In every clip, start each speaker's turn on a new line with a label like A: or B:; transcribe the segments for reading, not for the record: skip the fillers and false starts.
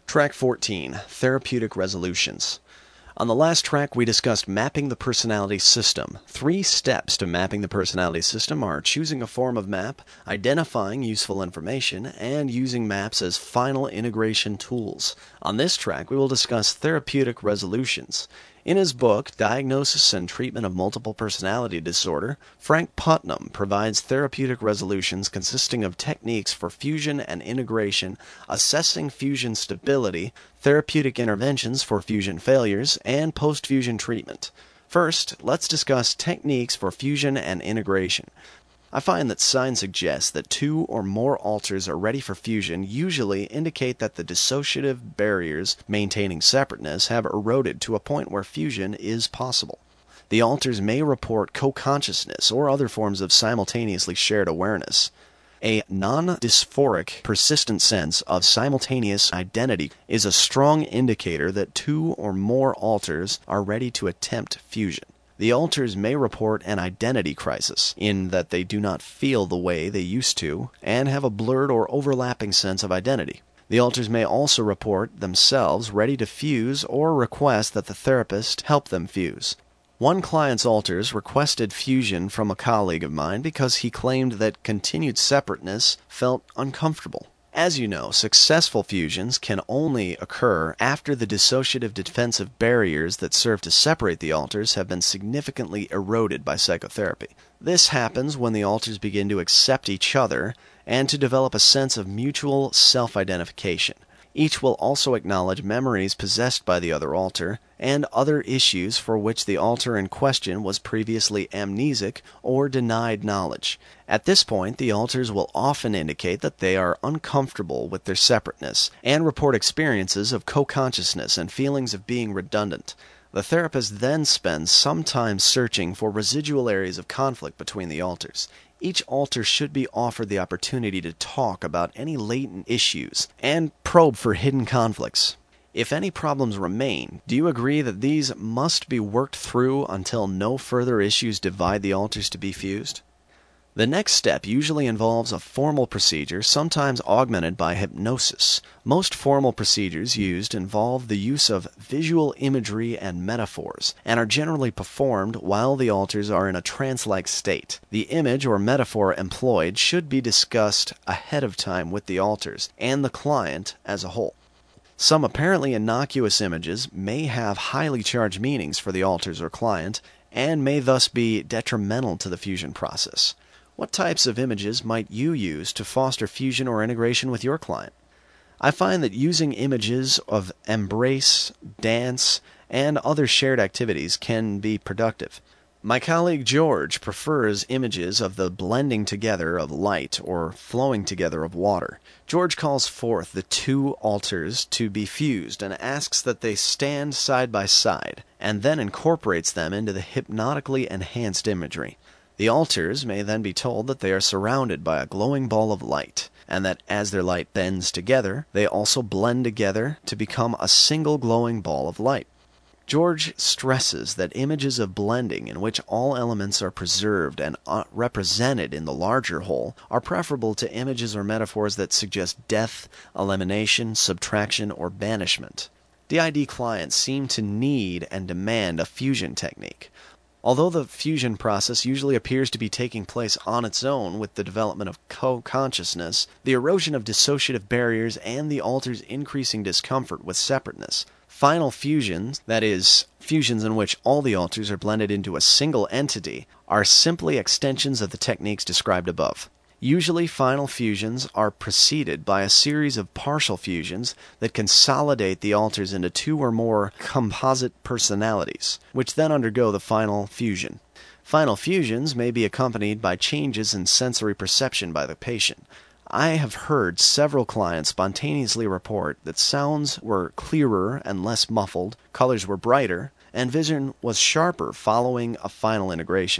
A: Track 14, Therapeutic Resolutions. On the last track, we discussed mapping the personality system. 3 steps to mapping the personality system are choosing a form of map, identifying useful information, and using maps as final integration tools. On this track, we will discuss therapeutic resolutions. In his book, Diagnosis and Treatment of Multiple Personality Disorder, Frank Putnam provides therapeutic resolutions consisting of techniques for fusion and integration, assessing fusion stability, therapeutic interventions for fusion failures, and post-fusion treatment. First, let's discuss techniques for fusion and integration. I find that signs suggest that 2 or more alters are ready for fusion usually indicate that the dissociative barriers maintaining separateness have eroded to a point where fusion is possible. The alters may report co-consciousness or other forms of simultaneously shared awareness. A non-dysphoric, persistent sense of simultaneous identity is a strong indicator that 2 or more alters are ready to attempt fusion. The alters may report an identity crisis, in that they do not feel the way they used to, and have a blurred or overlapping sense of identity. The alters may also report themselves ready to fuse or request that the therapist help them fuse. One client's alters requested fusion from a colleague of mine because he claimed that continued separateness felt uncomfortable. As you know, successful fusions can only occur after the dissociative defensive barriers that serve to separate the alters have been significantly eroded by psychotherapy. This happens when the alters begin to accept each other and to develop a sense of mutual self-identification. Each will also acknowledge memories possessed by the other alter and other issues for which the alter in question was previously amnesic or denied knowledge. At this point, the alters will often indicate that they are uncomfortable with their separateness and report experiences of co-consciousness and feelings of being redundant. The therapist then spends some time searching for residual areas of conflict between the alters. Each alter should be offered the opportunity to talk about any latent issues and probe for hidden conflicts. If any problems remain, do you agree that these must be worked through until no further issues divide the alters to be fused? The next step usually involves a formal procedure, sometimes augmented by hypnosis. Most formal procedures used involve the use of visual imagery and metaphors, and are generally performed while the alters are in a trance-like state. The image or metaphor employed should be discussed ahead of time with the alters and the client as a whole. Some apparently innocuous images may have highly charged meanings for the alters or client, and may thus be detrimental to the fusion process. What types of images might you use to foster fusion or integration with your client? I find that using images of embrace, dance, and other shared activities can be productive. My colleague George prefers images of the blending together of light or flowing together of water. George calls forth the 2 alters to be fused and asks that they stand side by side, and then incorporates them into the hypnotically enhanced imagery. The alters may then be told that they are surrounded by a glowing ball of light, and that as their light bends together, they also blend together to become a single glowing ball of light. George stresses that images of blending in which all elements are preserved and represented in the larger whole are preferable to images or metaphors that suggest death, elimination, subtraction, or banishment. DID clients seem to need and demand a fusion technique. Although the fusion process usually appears to be taking place on its own with the development of co-consciousness, the erosion of dissociative barriers and the alter's increasing discomfort with separateness. Final fusions, that is, fusions in which all the alters are blended into a single entity, are simply extensions of the techniques described above. Usually, final fusions are preceded by a series of partial fusions that consolidate the alters into 2 or more composite personalities, which then undergo the final fusion. Final fusions may be accompanied by changes in sensory perception by the patient. I have heard several clients spontaneously report that sounds were clearer and less muffled, colors were brighter, and vision was sharper following a final integration.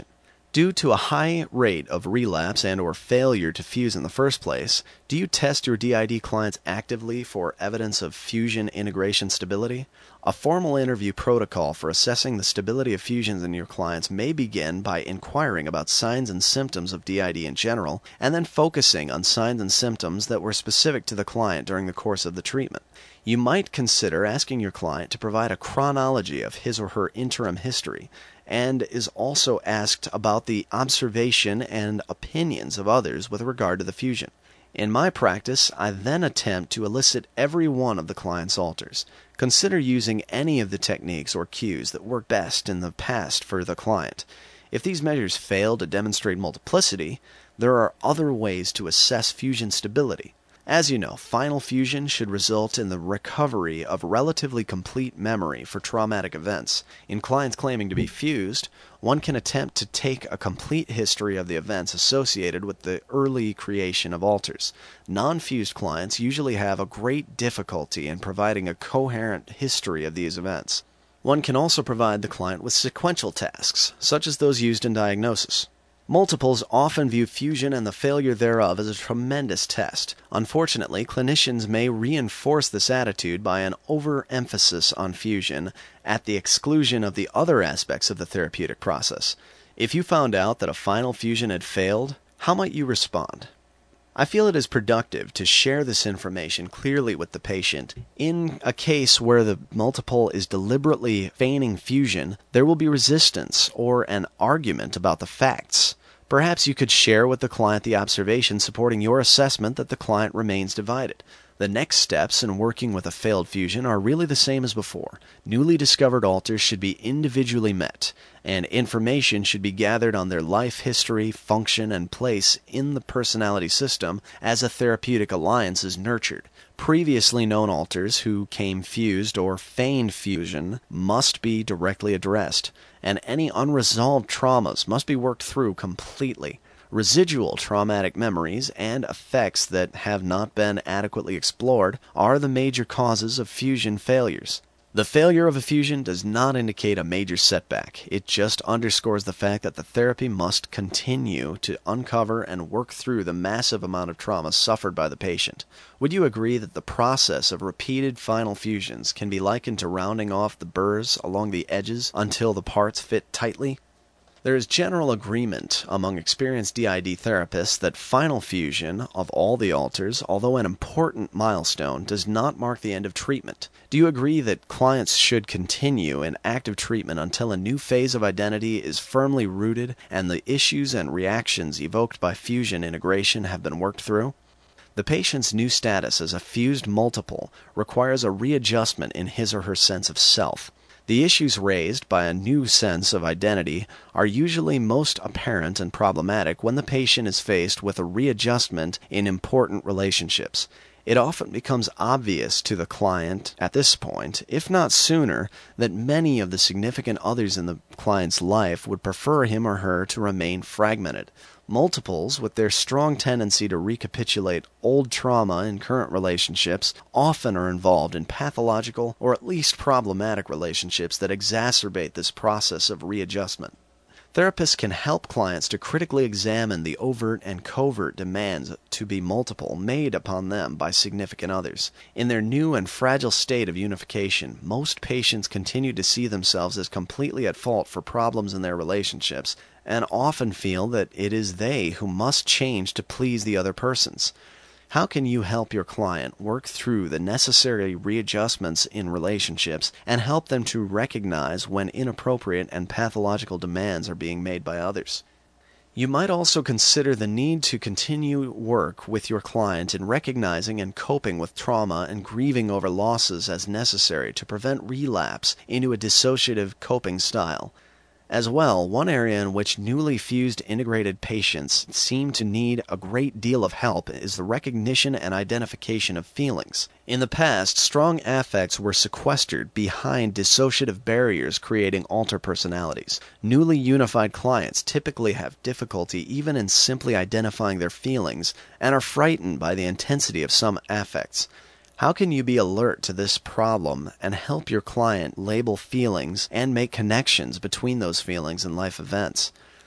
A: Due to a high rate of relapse and or failure to fuse in the first place, do you test your DID clients actively for evidence of fusion integration stability? A formal interview protocol for assessing the stability of fusions in your clients may begin by inquiring about signs and symptoms of DID in general, and then focusing on signs and symptoms that were specific to the client during the course of the treatment. You might consider asking your client to provide a chronology of his or her interim history, and is also asked about the observation and opinions of others with regard to the fusion. In my practice, I then attempt to elicit every one of the client's alters. Consider using any of the techniques or cues that worked best in the past for the client. If these measures fail to demonstrate multiplicity, there are other ways to assess fusion stability. As you know, final fusion should result in the recovery of relatively complete memory for traumatic events. In clients claiming to be fused, one can attempt to take a complete history of the events associated with the early creation of alters. Non-fused clients usually have a great difficulty in providing a coherent history of these events. One can also provide the client with sequential tasks, such as those used in diagnosis. Multiples often view fusion and the failure thereof as a tremendous test. Unfortunately, clinicians may reinforce this attitude by an overemphasis on fusion at the exclusion of the other aspects of the therapeutic process. If you found out that a final fusion had failed, how might you respond? I feel it is productive to share this information clearly with the patient. In a case where the multiple is deliberately feigning fusion, there will be resistance or an argument about the facts. Perhaps you could share with the client the observation supporting your assessment that the client remains divided. The next steps in working with a failed fusion are really the same as before. Newly discovered alters should be individually met, and information should be gathered on their life history, function, and place in the personality system as a therapeutic alliance is nurtured. Previously known alters who came fused or feigned fusion must be directly addressed, and any unresolved traumas must be worked through completely. Residual traumatic memories and effects that have not been adequately explored are the major causes of fusion failures. The failure of a fusion does not indicate a major setback. It just underscores the fact that the therapy must continue to uncover and work through the massive amount of trauma suffered by the patient. Would you agree that the process of repeated final fusions can be likened to rounding off the burrs along the edges until the parts fit tightly? There is general agreement among experienced DID therapists that final fusion of all the alters, although an important milestone, does not mark the end of treatment. Do you agree that clients should continue in active treatment until a new phase of identity is firmly rooted and the issues and reactions evoked by fusion integration have been worked through? The patient's new status as a fused multiple requires a readjustment in his or her sense of self. The issues raised by a new sense of identity are usually most apparent and problematic when the patient is faced with a readjustment in important relationships. It often becomes obvious to the client at this point, if not sooner, that many of the significant others in the client's life would prefer him or her to remain fragmented. Multiples, with their strong tendency to recapitulate old trauma in current relationships, often are involved in pathological or at least problematic relationships that exacerbate this process of readjustment. Therapists can help clients to critically examine the overt and covert demands to be multiple made upon them by significant others. In their new and fragile state of unification, most patients continue to see themselves as completely at fault for problems in their relationships, and often feel that it is they who must change to please the other persons. How can you help your client work through the necessary readjustments in relationships and help them to recognize when inappropriate and pathological demands are being made by others? You might also consider the need to continue work with your client in recognizing and coping with trauma and grieving over losses as necessary to prevent relapse into a dissociative coping style. As well, one area in which newly fused integrated patients seem to need a great deal of help is the recognition and identification of feelings. In the past, strong affects were sequestered behind dissociative barriers, creating alter personalities. Newly unified clients typically have difficulty even in simply identifying their feelings and are frightened by the intensity of some affects. How can you be alert to this problem and help your client label feelings and make connections between those feelings and life events?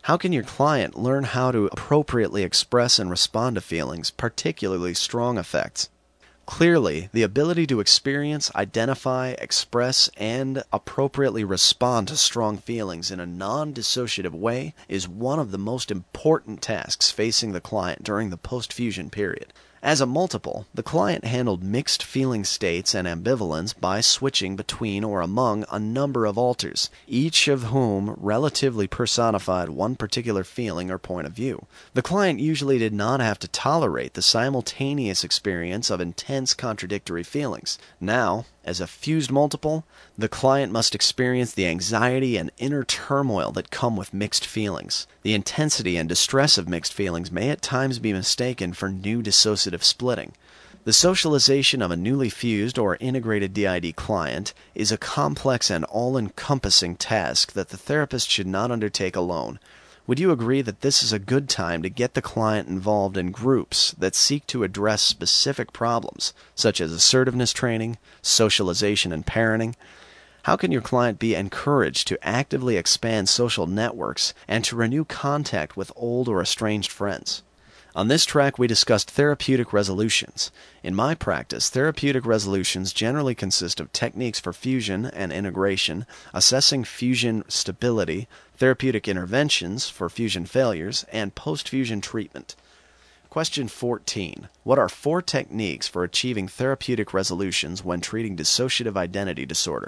A: How can your client learn how to appropriately express and respond to feelings, particularly strong affects? Clearly, the ability to experience, identify, express, and appropriately respond to strong feelings in a non-dissociative way is one of the most important tasks facing the client during the post-fusion period. As a multiple, the client handled mixed feeling states and ambivalence by switching between or among a number of alters, each of whom relatively personified one particular feeling or point of view. The client usually did not have to tolerate the simultaneous experience of intense contradictory feelings. Now, as a fused multiple, the client must experience the anxiety and inner turmoil that come with mixed feelings. The intensity and distress of mixed feelings may at times be mistaken for new dissociative splitting. The socialization of a newly fused or integrated DID client is a complex and all-encompassing task that the therapist should not undertake alone. Would you agree that this is a good time to get the client involved in groups that seek to address specific problems, such as assertiveness training, socialization, and parenting? How can your client be encouraged to actively expand social networks and to renew contact with old or estranged friends? On this track, we discussed therapeutic resolutions. In my practice, therapeutic resolutions generally consist of techniques for fusion and integration, assessing fusion stability, therapeutic interventions for fusion failures, and post-fusion treatment. Question 14. What are 4 techniques for achieving therapeutic resolutions when treating dissociative identity disorder?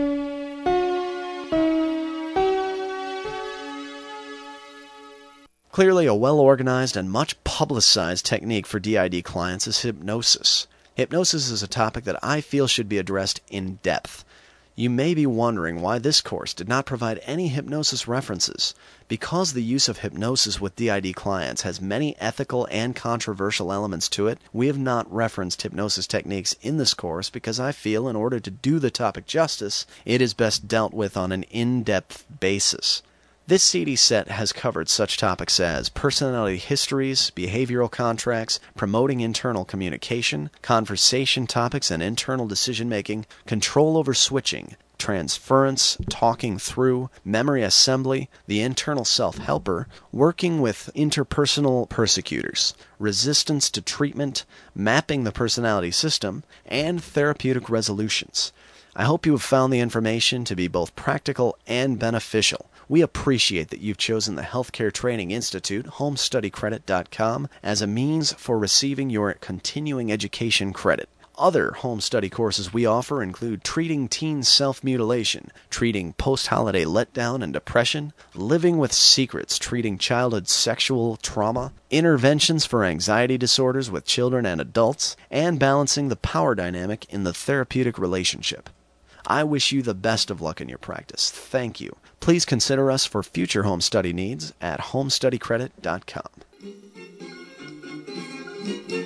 A: Clearly, a well-organized and much publicized technique for DID clients is hypnosis. Hypnosis is a topic that I feel should be addressed in depth. You may be wondering why this course did not provide any hypnosis references. Because the use of hypnosis with DID clients has many ethical and controversial elements to it, we have not referenced hypnosis techniques in this course because I feel in order to do the topic justice, it is best dealt with on an in-depth basis. This CD set has covered such topics as personality histories, behavioral contracts, promoting internal communication, conversation topics and internal decision-making, control over switching, transference, talking through, memory assembly, the internal self-helper, working with interpersonal persecutors, resistance to treatment, mapping the personality system, and therapeutic resolutions. I hope you have found the information to be both practical and beneficial. We appreciate that you've chosen the Healthcare Training Institute, HomeStudyCredit.com, as a means for receiving your continuing education credit. Other home study courses we offer include treating teen self-mutilation, treating post-holiday letdown and depression, living with secrets, treating childhood sexual trauma, interventions for anxiety disorders with children and adults, and balancing the power dynamic in the therapeutic relationship. I wish you the best of luck in your practice. Thank you. Please consider us for future home study needs at HomeStudyCredit.com.